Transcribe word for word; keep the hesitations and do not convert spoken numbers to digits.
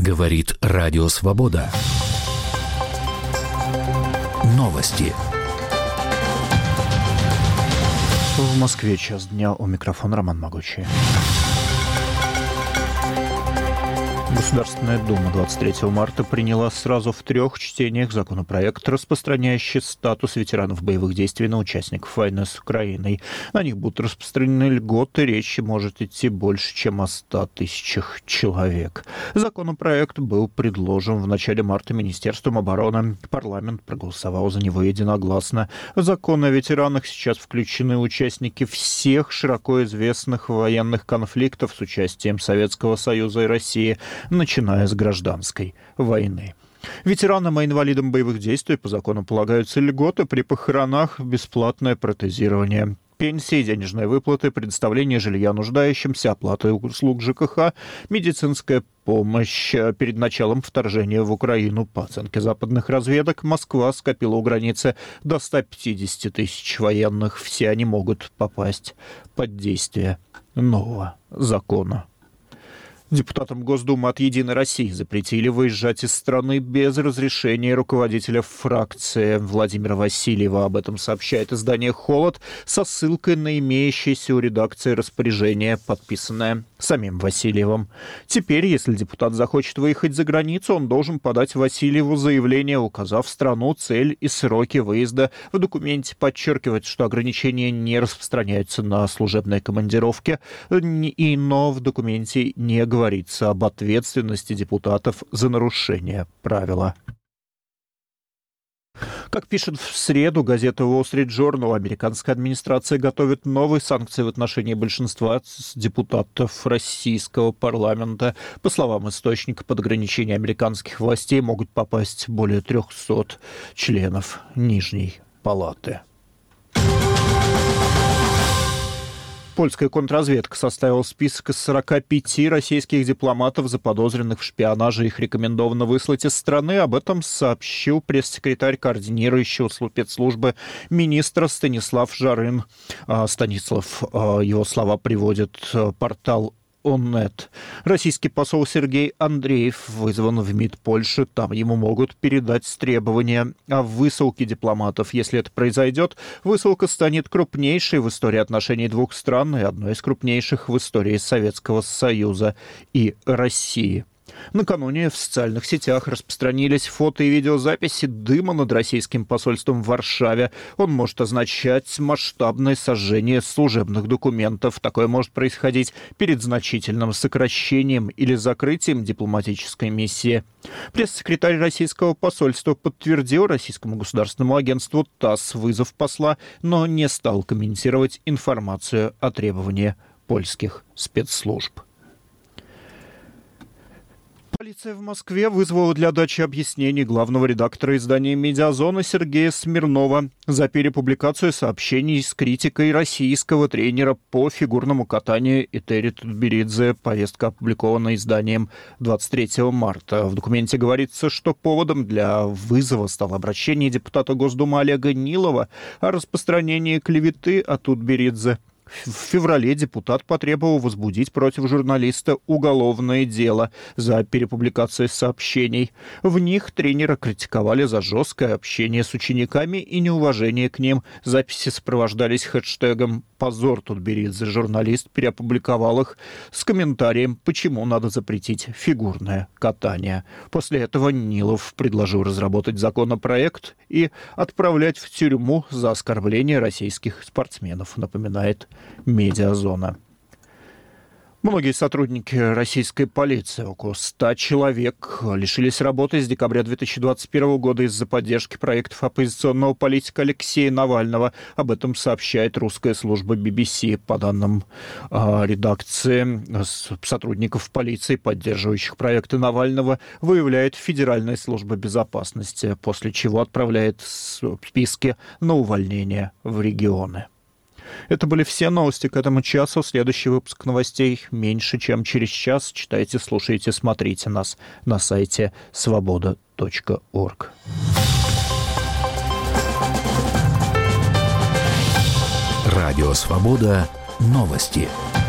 Говорит Радио Свобода. Новости. В Москве час дня, у микрофона Роман Могучий. Государственная Дума двадцать третьего марта приняла сразу в трех чтениях законопроект, распространяющий статус ветеранов боевых действий на участников войны с Украиной. На них будут распространены льготы, речь может идти больше, чем о ста тысячах человек. Законопроект был предложен в начале марта Министерством обороны. Парламент проголосовал за него единогласно. В закон о ветеранах сейчас включены участники всех широко известных военных конфликтов с участием Советского Союза и России, начиная с гражданской войны. Ветеранам и инвалидам боевых действий по закону полагаются льготы при похоронах, бесплатное протезирование, пенсии, денежные выплаты, предоставление жилья нуждающимся, оплата услуг ЖКХ, медицинская помощь. Перед началом вторжения в Украину, по оценке западных разведок, Москва скопила у границы до ста пятидесяти тысяч военных. Все они могут попасть под действие нового закона. Депутатам Госдумы от «Единой России» запретили выезжать из страны без разрешения руководителя фракции Владимира Васильева. Об этом сообщает издание «Холод» со ссылкой на имеющееся у редакции распоряжение, подписанное самим Васильевым. Теперь, если депутат захочет выехать за границу, он должен подать Васильеву заявление, указав страну, цель и сроки выезда. В документе подчеркивается, что ограничения не распространяются на служебные командировки, и, но в документе не говорится говорится об ответственности депутатов за нарушение правила. Как пишет в среду газета Wall Street Journal, американская администрация готовит новые санкции в отношении большинства депутатов российского парламента. По словам источника, под ограничение американских властей могут попасть более трехсот членов Нижней палаты. Польская контрразведка составила список из сорока пяти российских дипломатов, заподозренных в шпионаже. Их рекомендовано выслать из страны. Об этом сообщил пресс-секретарь координирующего спецслужбы министра Станислав Жарин. Станислав, его слова приводит портал Оннет. Российский посол Сергей Андреев вызван в МИД Польши. Там ему могут передать требования о высылке дипломатов. Если это произойдет, высылка станет крупнейшей в истории отношений двух стран и одной из крупнейших в истории Советского Союза и России. Накануне в социальных сетях распространились фото и видеозаписи дыма над российским посольством в Варшаве. Он может означать масштабное сожжение служебных документов. Такое может происходить перед значительным сокращением или закрытием дипломатической миссии. Пресс-секретарь российского посольства подтвердил российскому государственному агентству ТАСС вызов посла, но не стал комментировать информацию о требовании польских спецслужб. Полиция в Москве вызвала для дачи объяснений главного редактора издания «Медиазона» Сергея Смирнова за перепубликацию сообщений с критикой российского тренера по фигурному катанию Этери Тутберидзе. Повестка опубликована изданием двадцать третьего марта. В документе говорится, что поводом для вызова стало обращение депутата Госдумы Олега Нилова о распространении клеветы о Тутберидзе. В феврале депутат потребовал возбудить против журналиста уголовное дело за перепубликацию сообщений. В них тренера критиковали за жесткое общение с учениками и неуважение к ним. Записи сопровождались хэштегом «Позор Тутберидзе». Журналист переопубликовал их с комментарием, почему надо запретить фигурное катание. После этого Нилов предложил разработать законопроект и отправлять в тюрьму за оскорбление российских спортсменов, напоминает «Медиазона». Многие сотрудники российской полиции, около ста человек, лишились работы с декабря две тысячи двадцать первого года из-за поддержки проектов оппозиционного политика Алексея Навального. Об этом сообщает русская служба би би си. По данным э, редакции, сотрудников полиции, поддерживающих проекты Навального, выявляет Федеральная служба безопасности, после чего отправляет списки на увольнение в регионы. Это были все новости к этому часу. Следующий выпуск новостей меньше, чем через час. Читайте, слушайте, смотрите нас на сайте свобода точка орг. Радио «Свобода». Новости.